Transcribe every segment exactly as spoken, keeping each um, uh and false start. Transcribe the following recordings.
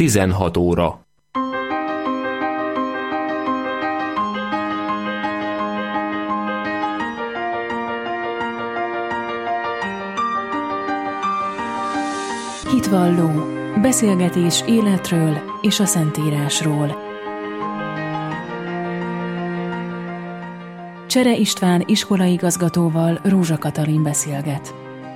tizenhat óra. Hitvalló. Beszélgetés életről és a Szentírásról. Csere István iskolaigazgatóval Rózsa Katalin beszélget.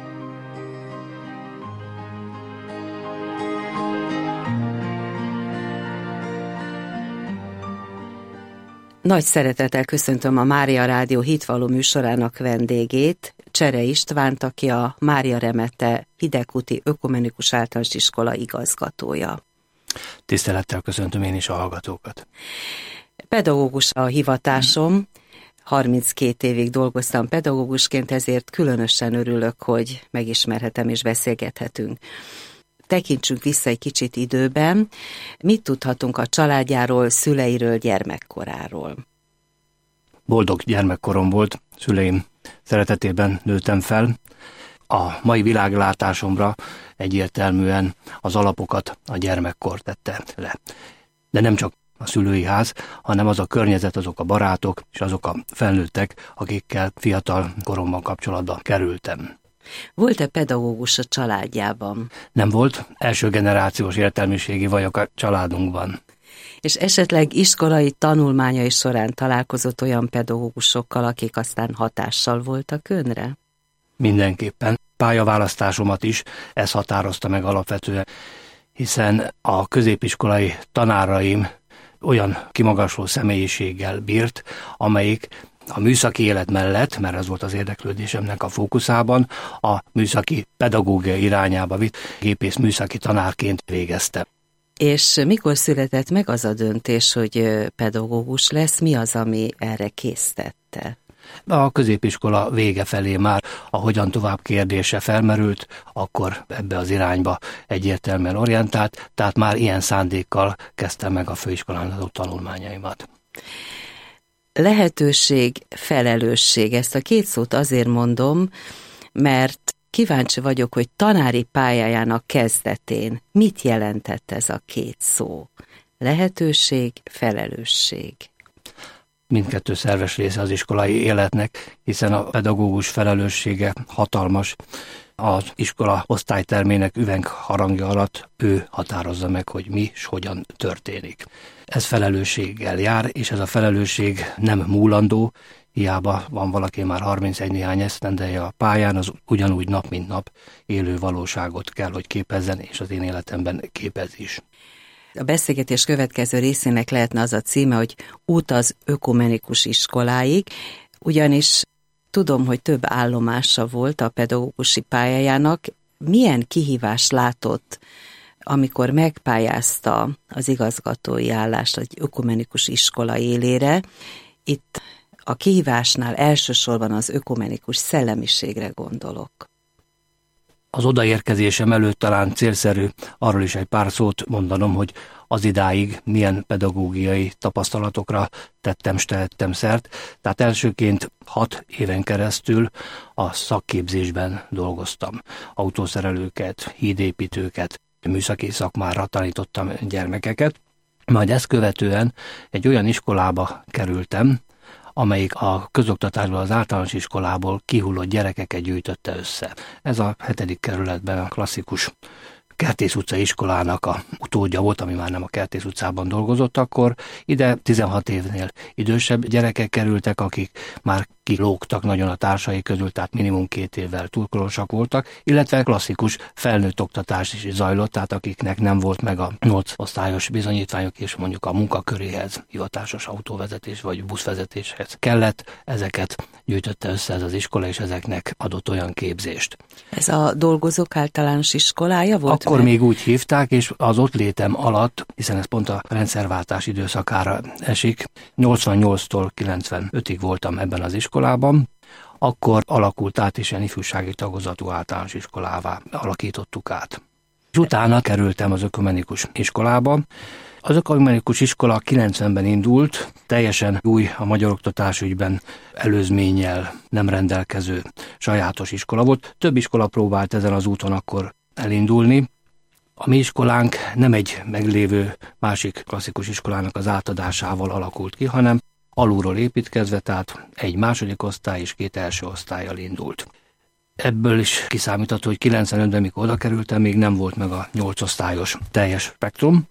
Nagy szeretettel köszöntöm a Mária Rádió Hitvalló műsorának vendégét, Csere Istvánt, aki a Mária Remete Hidegkúti Ökumenikus Általános Iskola igazgatója. Tisztelettel köszöntöm én is a hallgatókat. Pedagógus a hivatásom, harminckét évig dolgoztam pedagógusként, ezért különösen örülök, hogy megismerhetem és beszélgethetünk. Tekintsünk vissza egy kicsit időben. Mit tudhatunk a családjáról, szüleiről, gyermekkoráról? Boldog gyermekkorom volt, szüleim szeretetében nőttem fel. A mai világlátásomra egyértelműen az alapokat a gyermekkor tette le. De nem csak a szülői ház, hanem az a környezet, azok a barátok és azok a felnőttek, akikkel fiatal koromban kapcsolatba kerültem. Volt-e pedagógus a családjában? Nem volt, első generációs értelmiségi vagyok a családunkban. És esetleg iskolai tanulmányai során találkozott olyan pedagógusokkal, akik aztán hatással voltak önre? Mindenképpen. Pályaválasztásomat is ez határozta meg alapvetően, hiszen a középiskolai tanáraim olyan kimagasló személyiséggel bírt, amelyik a műszaki élet mellett, mert ez volt az érdeklődésemnek a fókuszában, a műszaki pedagógia irányába vitt, gépész műszaki tanárként végezte. És mikor született meg az a döntés, hogy pedagógus lesz? Mi az, ami erre késztette? A középiskola vége felé már a hogyan tovább kérdése felmerült, akkor ebbe az irányba egyértelműen orientált, tehát már ilyen szándékkal kezdtem meg a főiskolán adott tanulmányaimat. Lehetőség, felelősség. Ezt a két szót azért mondom, mert kíváncsi vagyok, hogy tanári pályájának kezdetén mit jelentett ez a két szó. Lehetőség, felelősség. Mindkettő szerves része az iskolai életnek, hiszen a pedagógus felelőssége hatalmas. Az iskola osztálytermének üvegharangja alatt ő határozza meg, hogy mi és hogyan történik. Ez felelősséggel jár, és ez a felelősség nem múlandó, hiába van valaki már harmincegy néhány esztendeje a pályán, az ugyanúgy nap mint nap élő valóságot kell, hogy képezzen, és az én életemben képez is. A beszélgetés következő részének lehetne az a címe, hogy Út az ökumenikus iskoláig, ugyanis tudom, hogy több állomása volt a pedagógusi pályájának. Milyen kihívást látott, amikor megpályázta az igazgatói állást egy ökumenikus iskola élére? Itt a kihívásnál elsősorban az ökumenikus szellemiségre gondolok. Az odaérkezésem előtt talán célszerű arról is egy pár szót mondanom, hogy az idáig milyen pedagógiai tapasztalatokra tettem, s tehettem szert. Tehát elsőként hat éven keresztül a szakképzésben dolgoztam. Autószerelőket, hídépítőket, műszaki szakmára tanítottam gyermekeket. Majd ezt követően egy olyan iskolába kerültem, amelyik a közoktatásból, az általános iskolából kihullott gyerekeket gyűjtötte össze. Ez a hetedik kerületben a klasszikus Kertész utca iskolának a utódja volt, ami már nem a Kertész utcában dolgozott akkor. Ide tizenhat évnél idősebb gyerekek kerültek, akik már kilógtak nagyon a társai közül, tehát minimum két évvel túlkorosak voltak, illetve klasszikus felnőtt oktatás is zajlott, tehát akiknek nem volt meg a nyolc osztályos bizonyítványok, és mondjuk a munkaköréhez, hivatásos autóvezetés vagy buszvezetéshez kellett, ezeket gyűjtötte össze ez az iskola, és ezeknek adott olyan képzést. Ez a dolgozók általános iskolája volt? Akkor meg? Még úgy hívták, és az ott létem alatt, hiszen ez pont a rendszerváltás időszakára esik, nyolcvannyolctól kilencvenötig voltam ebben az iskolában, akkor alakult át, és ilyen ifjúsági tagozatú általános iskolává alakítottuk át. És utána kerültem az ökumenikus iskolába. Az ökumenikus iskola kilencvenben indult, teljesen új a magyar oktatásügyben előzménnyel nem rendelkező sajátos iskola volt. Több iskola próbált ezen az úton akkor elindulni, A mi iskolánk nem egy meglévő másik klasszikus iskolának az átadásával alakult ki, hanem alulról építkezve, tehát egy második osztály és két első osztállyal indult. Ebből is kiszámítható, hogy kilencvenötben, mikor oda kerültem, még nem volt meg a nyolc osztályos teljes spektrum.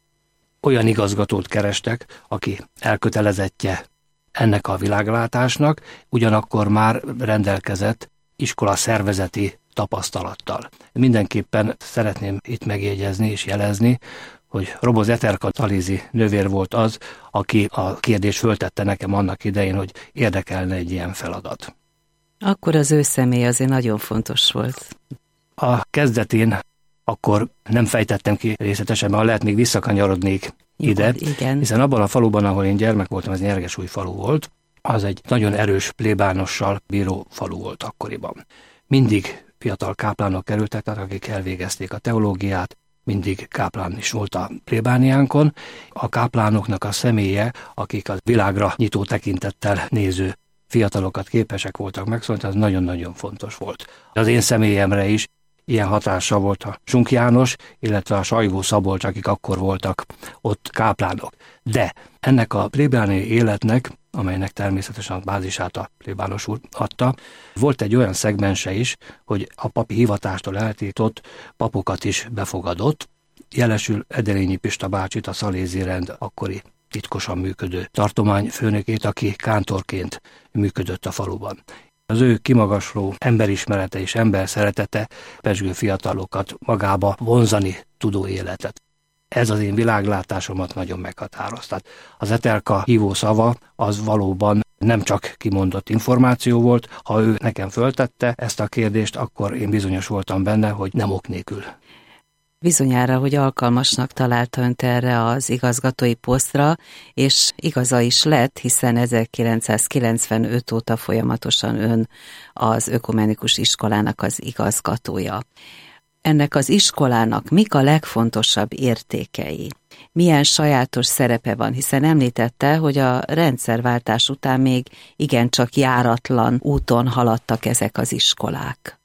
Olyan igazgatót kerestek, aki elkötelezettje ennek a világlátásnak, ugyanakkor már rendelkezett iskola szervezeti tapasztalattal. Mindenképpen szeretném itt megjegyezni és jelezni, hogy Roboz Eterka Talízi nővér volt az, aki a kérdést föltette nekem annak idején, hogy érdekelne egy ilyen feladat. Akkor az ő személy azért nagyon fontos volt. A kezdetén akkor nem fejtettem ki részletesen, mert lehet még visszakanyarodnék ide, Jó, igen. Hiszen abban a faluban, ahol én gyermek voltam, ez Nyergesúj falu volt, az egy nagyon erős plébánossal bíró falu volt akkoriban. Mindig fiatal káplánok kerültek, tehát akik elvégezték a teológiát, mindig káplán is volt a plébániánkon. A káplánoknak a személye, akik a világra nyitó tekintettel néző fiatalokat képesek voltak megszólni, az nagyon-nagyon fontos volt. Az én személyemre is ilyen hatással volt a Sunk János, illetve a Sajgó Szabolcs, akik akkor voltak ott káplánok. De ennek a plébániai életnek, amelynek természetesen a bázisát a plébános úr adta, volt egy olyan szegmense is, hogy a papi hivatástól eltiltott papokat is befogadott. Jelesül Edelényi Pista bácsit, a Szalézi rend akkori titkosan működő tartományfőnökét, aki kántorként működött a faluban. Az ő kimagasló emberismerete és emberszeretete pezsgő fiatalokat magába vonzani tudó életet. Ez az én világlátásomat nagyon meghatározta. Az Eterka hívó szava az valóban nem csak kimondott információ volt, ha ő nekem föltette ezt a kérdést, akkor én bizonyos voltam benne, hogy nem ok nélkül. Bizonyára, hogy alkalmasnak találta önt erre az igazgatói posztra, és igaza is lett, hiszen ezerkilencszázkilencvenöt óta folyamatosan ön az ökumenikus iskolának az igazgatója. Ennek az iskolának mik a legfontosabb értékei? Milyen sajátos szerepe van, hiszen említette, hogy a rendszerváltás után még igencsak járatlan úton haladtak ezek az iskolák.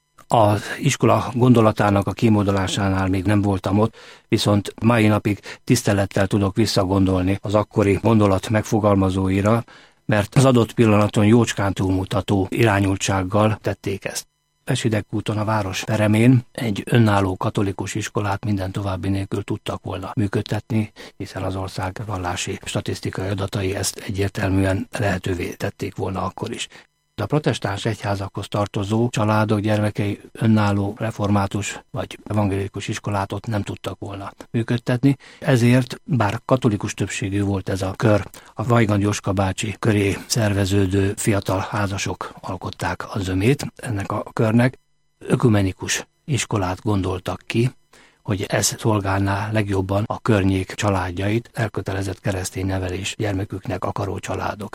Az iskola gondolatának a kimódolásánál még nem voltam ott, viszont mai napig tisztelettel tudok visszagondolni az akkori gondolat megfogalmazóira, mert az adott pillanaton jócskán túlmutató irányultsággal tették ezt. Pesidek úton a város peremén egy önálló katolikus iskolát minden további nélkül tudtak volna működtetni, hiszen az ország vallási statisztikai adatai ezt egyértelműen lehetővé tették volna akkor is. A protestáns egyházakhoz tartozó családok gyermekei önálló református vagy evangélikus iskolát ott nem tudtak volna működtetni, ezért bár katolikus többségű volt ez a kör, a Weigand Jóska bácsi köré szerveződő fiatal házasok alkották a zömét ennek a körnek, ökumenikus iskolát gondoltak ki, hogy ez szolgálná legjobban a környék családjait, elkötelezett keresztény nevelés gyermeküknek akaró családok.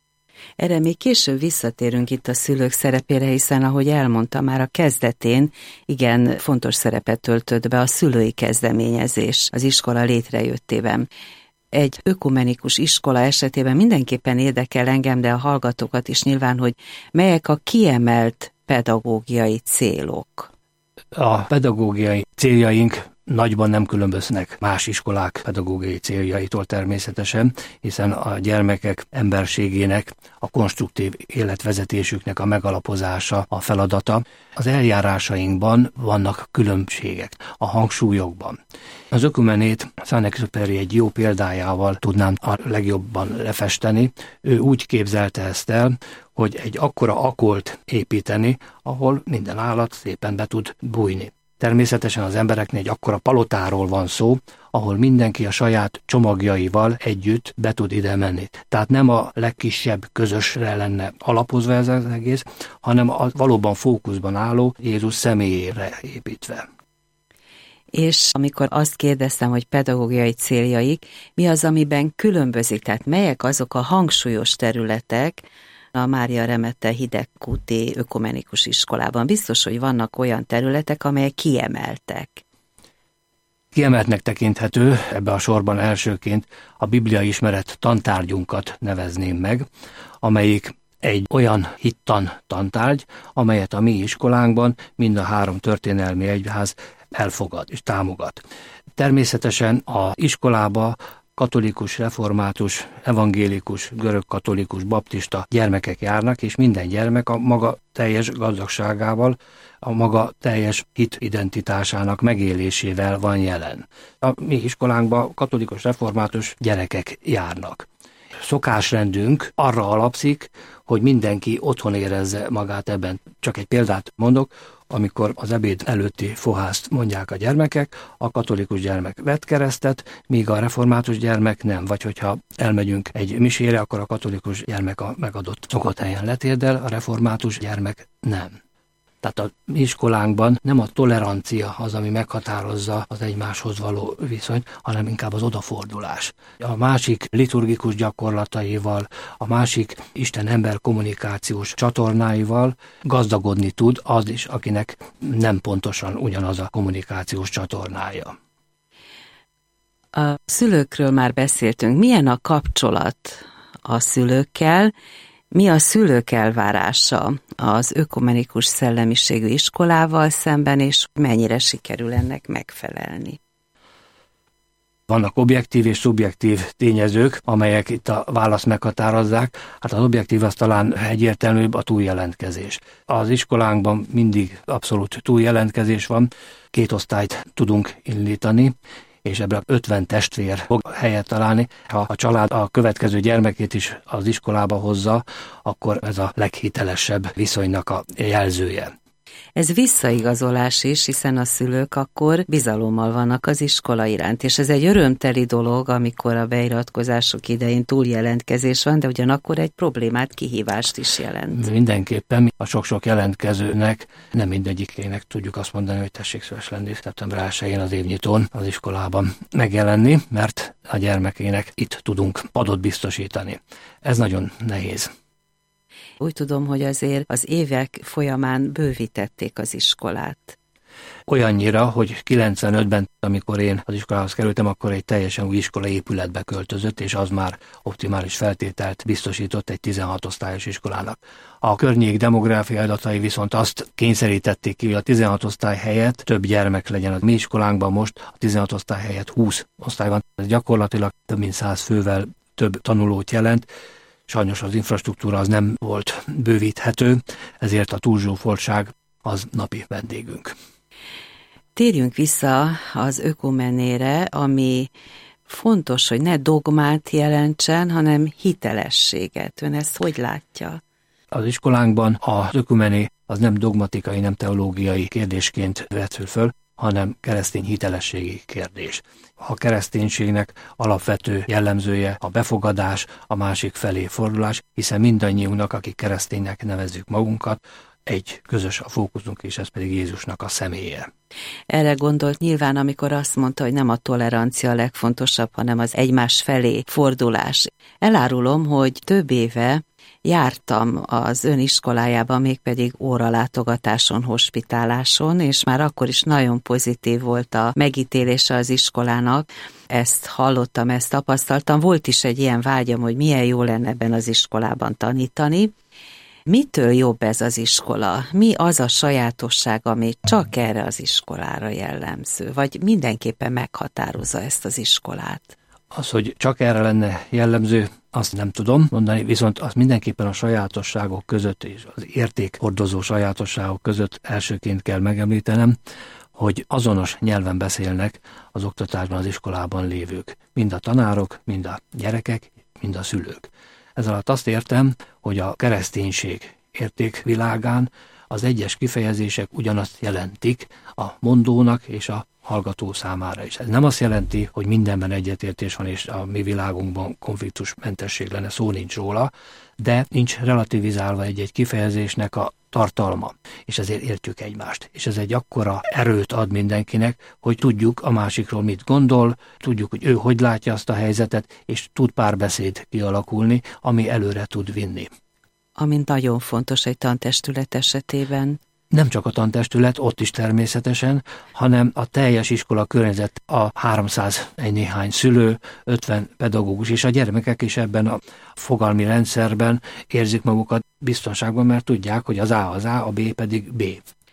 Erre még később visszatérünk itt a szülők szerepére, hiszen ahogy elmondta már a kezdetén, igen fontos szerepet töltött be a szülői kezdeményezés az iskola létrejöttében. Egy ökumenikus iskola esetében mindenképpen érdekel engem, de a hallgatókat is nyilván, hogy melyek a kiemelt pedagógiai célok. A pedagógiai céljaink nagyban nem különböznek más iskolák pedagógiai céljaitól természetesen, hiszen a gyermekek emberségének, a konstruktív életvezetésüknek a megalapozása a feladata. Az eljárásainkban vannak különbségek, a hangsúlyokban. Az ökumenét Saint-Exupéry egy jó példájával tudnám a legjobban lefesteni. Ő úgy képzelte ezt el, hogy egy akkora akolt építeni, ahol minden állat szépen be tud bújni. Természetesen az embereknél egy akkora palotáról van szó, ahol mindenki a saját csomagjaival együtt be tud ide menni. Tehát nem a legkisebb közösre lenne alapozva ez az egész, hanem a valóban fókuszban álló Jézus személyére építve. És amikor azt kérdeztem, hogy pedagógiai céljaik, mi az, amiben különbözik, tehát melyek azok a hangsúlyos területek, a Mária Remete hidegkúti ökumenikus iskolában. Biztos, hogy vannak olyan területek, amelyek kiemeltek. Kiemeltnek tekinthető, ebbe a sorban elsőként a bibliai ismeret tantárgyunkat nevezném meg, amelyik egy olyan hittan tantárgy, amelyet a mi iskolánkban mind a három történelmi egyház elfogad és támogat. Természetesen a iskolába katolikus, református, evangélikus, görögkatolikus, baptista gyermekek járnak, és minden gyermek a maga teljes gazdagságával, a maga teljes hit identitásának megélésével van jelen. A mi iskolánkban katolikus, református gyerekek járnak. Szokásrendünk arra alapszik, hogy mindenki otthon érezze magát ebben. Csak egy példát mondok, amikor az ebéd előtti fohászt mondják a gyermekek, a katolikus gyermek vett keresztet, míg a református gyermek nem. Vagy hogyha elmegyünk egy misére, akkor a katolikus gyermek a megadott szokott helyen letérdel, a református gyermek nem. Tehát a mi iskolánkban nem a tolerancia az, ami meghatározza az egymáshoz való viszonyt, hanem inkább az odafordulás. A másik liturgikus gyakorlataival, a másik Isten-ember kommunikációs csatornáival gazdagodni tud az is, akinek nem pontosan ugyanaz a kommunikációs csatornája. A szülőkről már beszéltünk. Milyen a kapcsolat a szülőkkel? Mi a szülők elvárása az ökumenikus szellemiségű iskolával szemben, és mennyire sikerül ennek megfelelni? Vannak objektív és szubjektív tényezők, amelyek itt a választ meghatározzák. Hát az objektív az talán egyértelműbb, a túljelentkezés. Az iskolánkban mindig abszolút túljelentkezés van, két osztályt tudunk indítani, és ebből ötven testvér fog helyet találni. Ha a család a következő gyermekét is az iskolába hozza, akkor ez a leghitelesebb viszonynak a jelzője. Ez visszaigazolás is, hiszen a szülők akkor bizalommal vannak az iskola iránt, és ez egy örömteli dolog, amikor a beiratkozások idején túljelentkezés van, de ugyanakkor egy problémát, kihívást is jelent. Mindenképpen a sok-sok jelentkezőnek nem mindegyikének tudjuk azt mondani, hogy tessék szíves lenni szeptember elsején az évnyitón az iskolában megjelenni, mert a gyermekének itt tudunk padot biztosítani. Ez nagyon nehéz. Úgy tudom, hogy azért az évek folyamán bővítették az iskolát. Olyannyira, hogy kilencvenötben, amikor én az iskolához kerültem, akkor egy teljesen új iskolai épületbe költözött, és az már optimális feltételt biztosított egy tizenhat osztályos iskolának. A környék demográfiai adatai viszont azt kényszerítették ki, hogy a tizenhat osztály helyett több gyermek legyen. A mi iskolánkban most a tizenhat osztály helyett húsz osztály van. Ez gyakorlatilag több mint száz fővel több tanulót jelent. Sajnos az infrastruktúra az nem volt bővíthető, ezért a túlzsúfoltság az napi vendégünk. Térjünk vissza az ökumenére, ami fontos, hogy ne dogmát jelentsen, hanem hitelességet. Ön ezt hogy látja? Az iskolánkban az ökumené az nem dogmatikai, nem teológiai kérdésként vetül föl, hanem keresztény hitelességi kérdés. A kereszténységnek alapvető jellemzője a befogadás, a másik felé fordulás, hiszen mindannyiunknak, akik kereszténynek nevezzük magunkat, egy közös a fókuszunk, és ez pedig Jézusnak a személye. Erre gondolt nyilván, amikor azt mondta, hogy nem a tolerancia a legfontosabb, hanem az egymás felé fordulás. Elárulom, hogy több éve jártam az ön iskolájában, mégpedig óralátogatáson, hospitáláson, és már akkor is nagyon pozitív volt a megítélése az iskolának. Ezt hallottam, ezt tapasztaltam. Volt is egy ilyen vágyam, hogy milyen jó lenne ebben az iskolában tanítani. Mitől jobb ez az iskola? Mi az a sajátosság, ami csak erre az iskolára jellemző? Vagy mindenképpen meghatározza ezt az iskolát? Az, hogy csak erre lenne jellemző, azt nem tudom mondani, viszont az mindenképpen a sajátosságok között és az értékhordozó sajátosságok között elsőként kell megemlítenem, hogy azonos nyelven beszélnek az oktatásban, az iskolában lévők. Mind a tanárok, mind a gyerekek, mind a szülők. Ez alatt azt értem, hogy a kereszténység értékvilágán az egyes kifejezések ugyanazt jelentik a mondónak és a hallgató számára is. Ez nem azt jelenti, hogy mindenben egyetértés van, és a mi világunkban konfliktusmentesség lenne, szó nincs róla, de nincs relativizálva egy-egy kifejezésnek a tartalma, és ezért értjük egymást. És ez egy akkora erőt ad mindenkinek, hogy tudjuk a másikról mit gondol, tudjuk, hogy ő hogy látja azt a helyzetet, és tud párbeszéd kialakulni, ami előre tud vinni. Amint nagyon fontos egy tantestület esetében. Nem csak a tantestület, ott is természetesen, hanem a teljes iskola környezet, a háromszáz néhány szülő, ötven pedagógus, és a gyermekek is ebben a fogalmi rendszerben érzik magukat biztonságban, mert tudják, hogy az A az A, a B pedig B.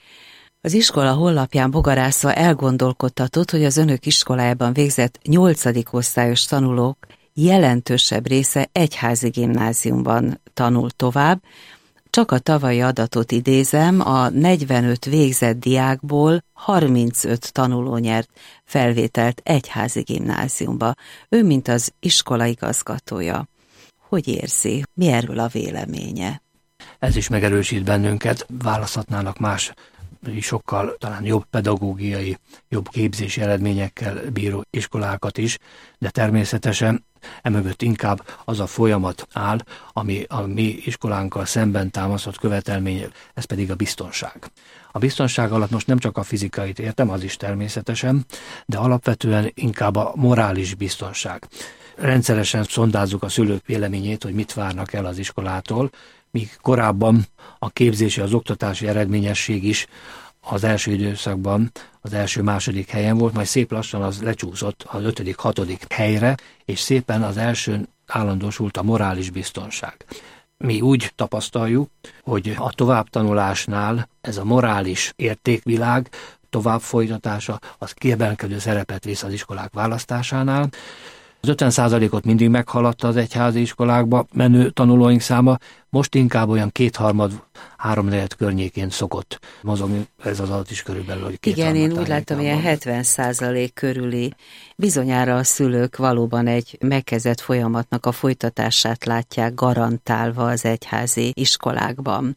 Az iskola honlapján bogarászva elgondolkodtatott, hogy az önök iskolájában végzett nyolcadik osztályos tanulók jelentősebb része egyházi gimnáziumban tanul tovább. Csak a tavalyi adatot idézem, a negyvenöt végzett diákból harmincöt tanuló nyert felvételt egyházi gimnáziumba. Ő, mint az iskola igazgatója. Hogy érzi? Mi erről a véleménye? Ez is megerősít bennünket, választhatnának más, sokkal talán jobb pedagógiai, jobb képzési eredményekkel bíró iskolákat is, de természetesen emögött inkább az a folyamat áll, ami a mi iskolánkkal szemben támasztott követelmény, ez pedig a biztonság. A biztonság alatt most nem csak a fizikait értem, az is természetesen, de alapvetően inkább a morális biztonság. Rendszeresen szondázzuk a szülők véleményét, hogy mit várnak el az iskolától, míg korábban a képzési, az oktatási eredményesség is az első időszakban az első-második helyen volt, majd szép lassan az lecsúszott az ötödik-hatodik helyre, és szépen az elsőn állandósult a morális biztonság. Mi úgy tapasztaljuk, hogy a továbbtanulásnál ez a morális értékvilág tovább folytatása, az kiemelkedő szerepet visz az iskolák választásánál. Az ötven százalékot mindig meghaladta az egyházi iskolákba menő tanulóink száma, most inkább olyan kétharmad, háromnegyed környékén szokott mozogni, ez az adat is körülbelül, hogy igen, én úgy látom, ilyen hetven százalék körüli. Bizonyára a szülők valóban egy megkezdett folyamatnak a folytatását látják garantálva az egyházi iskolákban.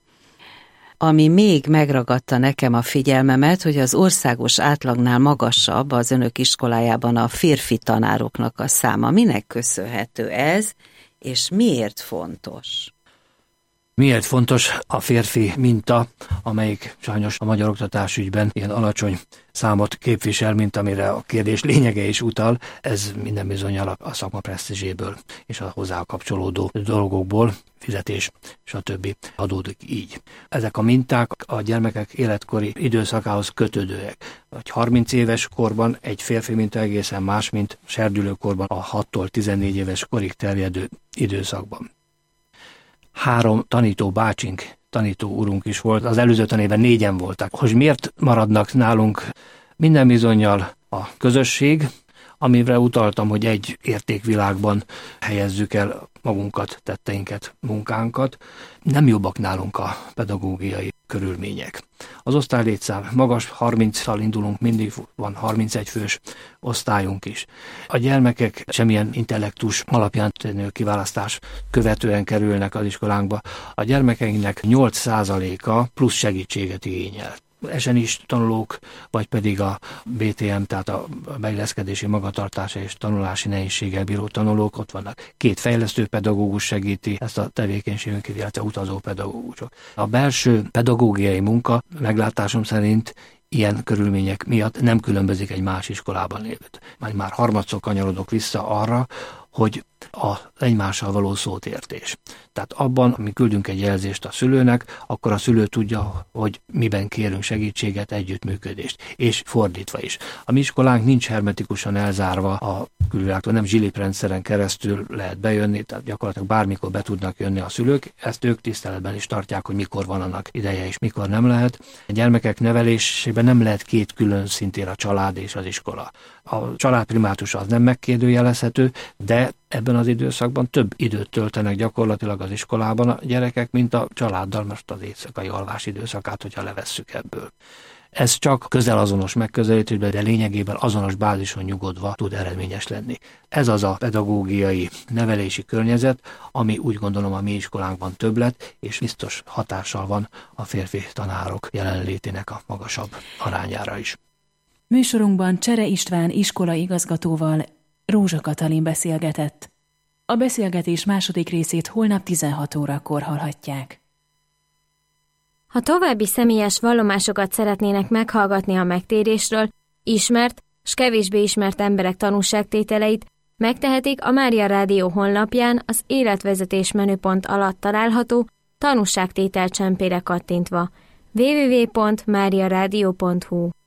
Ami még megragadta nekem a figyelmemet, hogy az országos átlagnál magasabb az önök iskolájában a férfi tanároknak a száma. Minek köszönhető ez, és miért fontos? Miért fontos a férfi minta, amelyik sajnos a magyar oktatásügyben ilyen alacsony számot képvisel, mint amire a kérdés lényege is utal, ez minden bizonnyal a szakma presztízséből és a hozzá kapcsolódó dolgokból, fizetés, stb. Adódik így. Ezek a minták a gyermekek életkori időszakához kötődőek. Egy harminc éves korban egy férfi minta egészen más, mint serdülőkorban a hattól tizennégy éves korig terjedő időszakban. Három tanító bácsink, tanító urunk is volt, az előző tanévben négyen voltak. Hogy miért maradnak nálunk minden bizonnyal a közösség, amire utaltam, hogy egy értékvilágban helyezzük el magunkat, tetteinket, munkánkat. Nem jobbak nálunk a pedagógiai körülmények. Az osztálylétszám magas, harminccal indulunk, mindig van harmincegy fős osztályunk is. A gyermekek semmilyen intellektus alapján történő kiválasztás követően kerülnek az iskolánkba. A gyermekeinknek nyolc százaléka plusz segítséget igényel. Esen is tanulók, vagy pedig a bé té em, tehát a beilleszkedési magatartása és tanulási nehézséggel bíró tanulók, ott vannak. Két fejlesztő pedagógus segíti ezt a tevékenységünket, illetve utazó pedagógusok. A belső pedagógiai munka meglátásom szerint ilyen körülmények miatt nem különbözik egy más iskolában lévőt. Majd már harmadszor kanyarodok vissza arra, hogy az egymással való szótértés. Tehát abban, mi küldünk egy jelzést a szülőnek, akkor a szülő tudja, hogy miben kérünk segítséget, együttműködést, és fordítva is. A mi iskolánk nincs hermetikusan elzárva a külvilágtól, nem zsiliprendszeren keresztül lehet bejönni, tehát gyakorlatilag bármikor be tudnak jönni a szülők, ezt ők tiszteletben is tartják, hogy mikor van annak ideje és mikor nem lehet. A gyermekek nevelésében nem lehet két külön szintér a család és az iskola. A család primátusa az nem megkérdőjelezhető, de ebben az időszakban több időt töltenek gyakorlatilag az iskolában a gyerekek, mint a családdal, most az éjszakai alvás időszakát, hogyha levesszük ebből. Ez csak közel azonos megközelítésben, de lényegében azonos bázison nyugodva tud eredményes lenni. Ez az a pedagógiai nevelési környezet, ami úgy gondolom a mi iskolánkban többlet, és biztos hatással van a férfi tanárok jelenlétének a magasabb arányára is. Műsorunkban Csere István iskolai igazgatóval Rózsa Katalin beszélgetett. A beszélgetés második részét holnap tizenhat órakor hallhatják. Ha további személyes vallomásokat szeretnének meghallgatni a megtérésről, ismert s kevésbé ismert emberek tanúságtételeit, megtehetik a Mária Rádió honlapján az életvezetés menüpont alatt található tanúságtétel csempére kattintva. double-u double-u double-u pont mária rádió pont hu